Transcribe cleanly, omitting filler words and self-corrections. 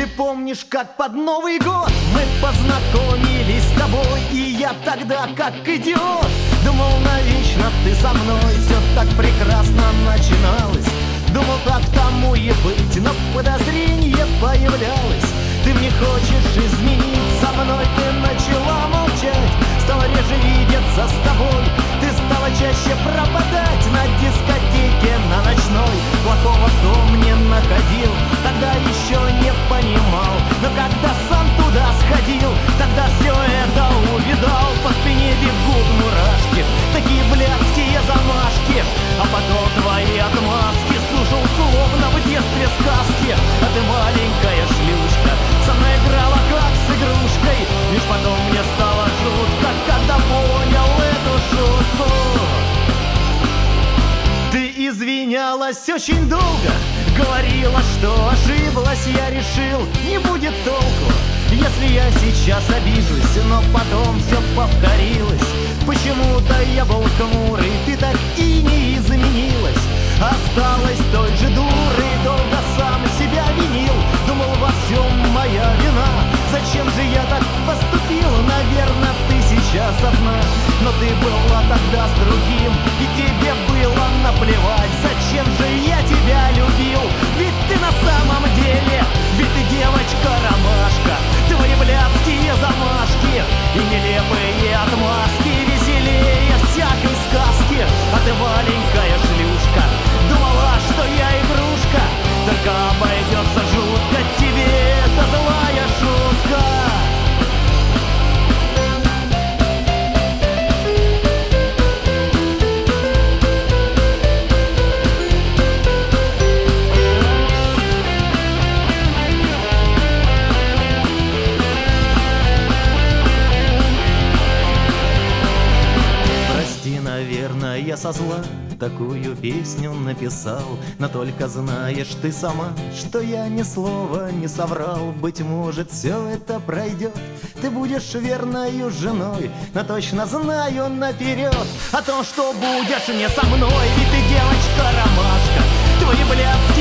Ты помнишь, как под Новый год мы познакомились с тобой, и я тогда, как идиот, думал, навечно ты со мной. Все так прекрасно начиналось, думал, так тому и быть, но подозрение появлялось. Ты мне хочешь изменить со мной, ты начала молчать, стала реже видеться с тобой. Ты стала чаще пропадать на дискотеке, на ночной. Плохого кто мне находил, тогда еще не понимал, но когда сам туда сходил, тогда все это увидал. По спине бегут мурашки, такие блядские замашки, а потом твои отмазки. Слушал словно в детстве сказки, а ты маленькая шлюшка, со мной играла как с игрушкой. Лишь потом мне стало жутко, когда понял эту шутку. Ты извинялась очень долго, говорила, что ошиблась. Я решил, не будет толку, если я сейчас обижусь, но потом все повторилось. Почему-то я был хмурый, ты так и не изменилась. Осталась той же дурой, долго сам себя винил. Думал, во всем моя вина. Зачем же я так поступил? Наверное, ты сейчас одна, но ты была тогда с другим, и тебе было наплевать. Зачем же я тебя любил? Ведь ты на самом деле, ведь ты девочка-ромашка. Твои блядские замашки и нелепые отмазки веселее всякой сказки. А ты маленькая шлюшка, думала, что я игрушка, только обойдется жутко тебе эта злая шутка. Прости, наверное, я со зла такую песню написал, но только знаешь ты сама, что я ни слова не соврал. Быть может, все это пройдет, ты будешь верною женой, но точно знаю наперед о том, что будешь не со мной. Ведь ты девочка-ромашка, твои блядские